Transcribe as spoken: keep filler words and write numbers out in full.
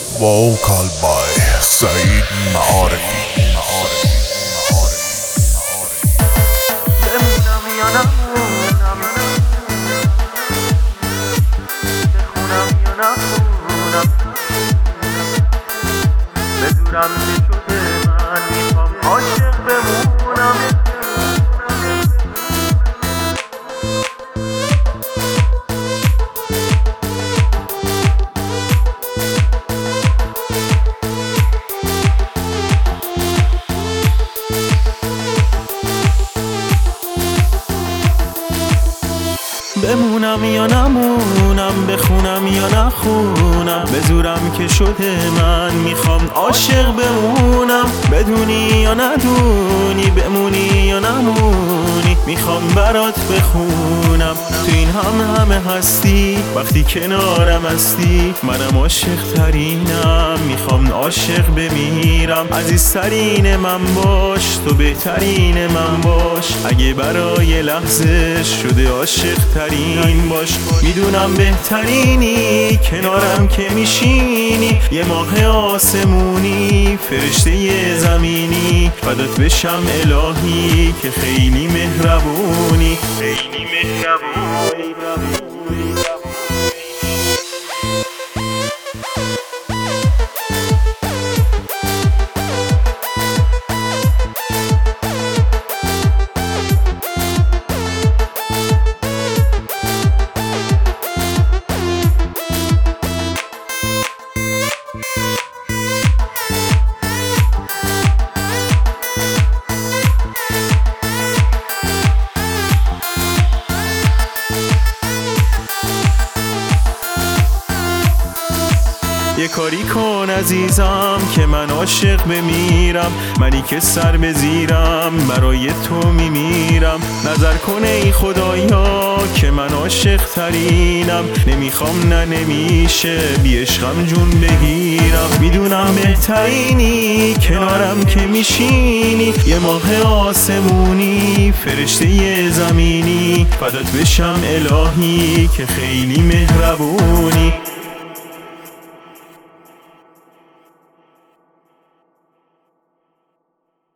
vocal by سعید معارفی. بمونم یا نمونم، بخونم یا نخونم، بدونم چه شده من میخوام عاشق بمونم. بمونم یا نمونم، بخونم یا نخونم، به زورم که شده من میخوام عاشق بمونم. بدونی یا ندونی، بمونی یا نمونی، میخوام برات بخونم. تو این هم همه هستی وقتی کنارم هستی، منم عاشق ترینم، میخوام عاشق بمیرم. عزیزترین من باش، تو بهترین من باش، اگه برای لحظه شده عاشق ترین باش. میدونم بهترینی، کنارم که میشینی، یه ماه آسمونی، فرشته زمینی، فدات بشم الهی که خیلی مهربونی، خیلی مهربونی. یه کاری کن عزیزم که من عاشق بمیرم، منی که سر بزیرم برای تو میمیرم. نظر کن ای خدایا که من عاشق ترینم، نمیخوام نه نمیشه بی عشقم جون بگیرم. میدونم بهترینی، کنارم که میشینی، یه ماه آسمونی، فرشته زمینی، فدات بشم الهی که خیلی مهربونی.